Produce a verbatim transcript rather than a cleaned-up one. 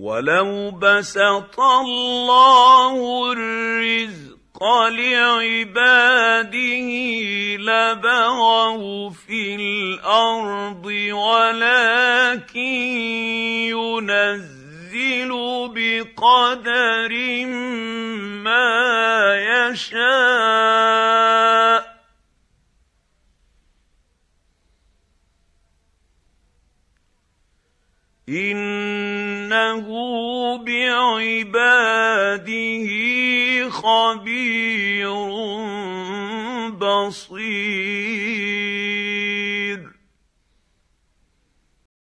ولو بسط الله الرزق لعباده لبغوا في الأرض ولكن ينزل بقدر ما يشاء إنه بعباده خبير بصير.